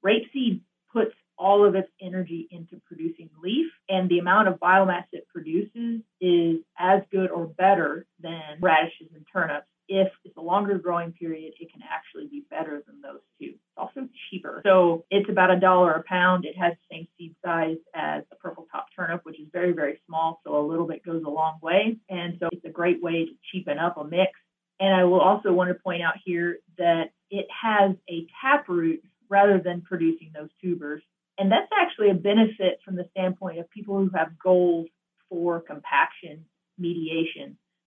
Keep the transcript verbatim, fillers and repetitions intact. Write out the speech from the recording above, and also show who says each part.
Speaker 1: Rapeseed puts all of its energy into producing leaf, and the amount of biomass it produces is as good or better than radishes and turnips. If it's a longer growing period, it can actually be better than those two. It's also cheaper. So it's about a dollar a pound. It has the same seed size as a purple top turnip, which is very, very small. So a little bit goes a long way. And so it's a great way to cheapen up a mix. And I will also want to point out here that it has a taproot rather than producing those tubers. And that's actually a benefit from the standpoint of people who have goals for compaction mediation.